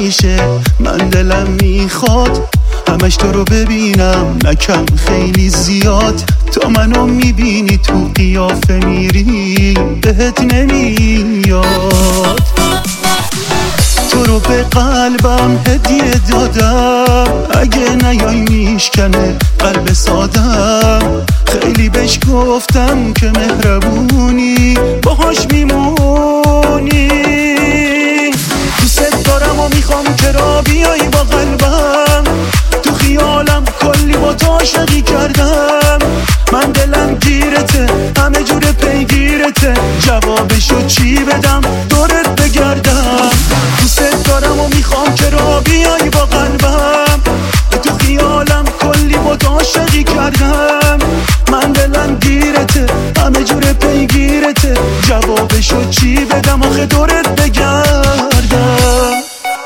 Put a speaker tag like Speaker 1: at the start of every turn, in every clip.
Speaker 1: میشه، من دلم میخواد همش تو رو ببینم، نکم خیلی زیاد. تو منو میبینی تو قیافه میری، بهت نمیاد. تو رو به قلبم هدیه دادم، اگه نیای میشکنه قلب سادم. خیلی بهش گفتم که مهربونی باهاش میمونی. دوست دارم و میخوام که را بیایی با قلبم، تو خیالم کلی با تو عاشقی کردم. من دلم گیرته، همه جور پیگیرته، جوابشو چی بدم دورت بگردم. دوست دارم و میخوام که را بیایی با قلبم، تو خیالم کلی با تو عاشقی کردم. من دلم گیرته، همه جور پیگیرته، جوابشو چی بدم آخه دورت بگردم.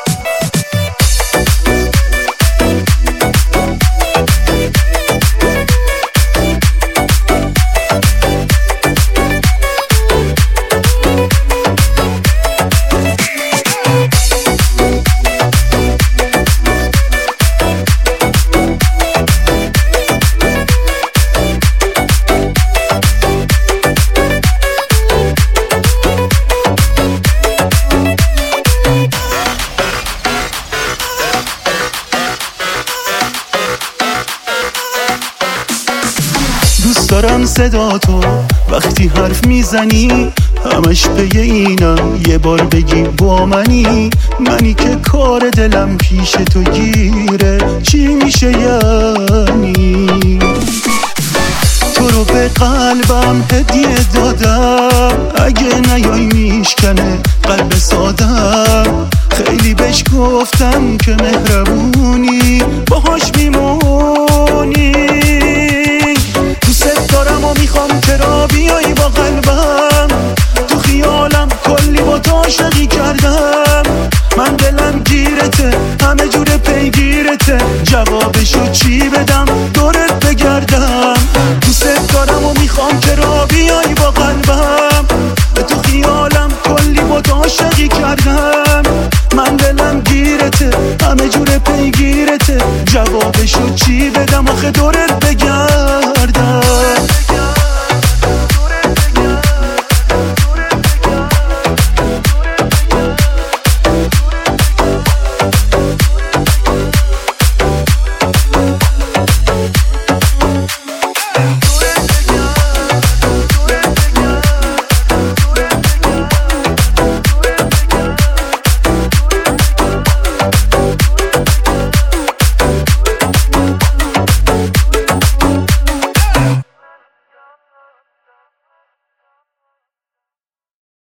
Speaker 1: دوست دارم صدا تو وقتی حرف میزنی، همش پی اینم یه بار بگی با منی. منی که کار دلم پیش تو گیره، چی میشه یعنی؟ تو رو به قلبم هدیه دادم، اگه نیای میشکنه قلب سادم. خیلی بهش گفتم که مهربونی باهاش میمونی. دوست دارم و میخوام که را بیایی با قلبم، تو خیالم کلی با تو عاشقی کردم. من دلم گیرته، همه جور پیگیرته، جوابشو چی بدم دورت بگردم. دوست دارم و میخوام که را بیایی با قلبم، تو خیالم کلی با تو عاشقی کردم. من دلم گیرته، همه جور پیگیرته، جوابشو چی بدم آخه دورت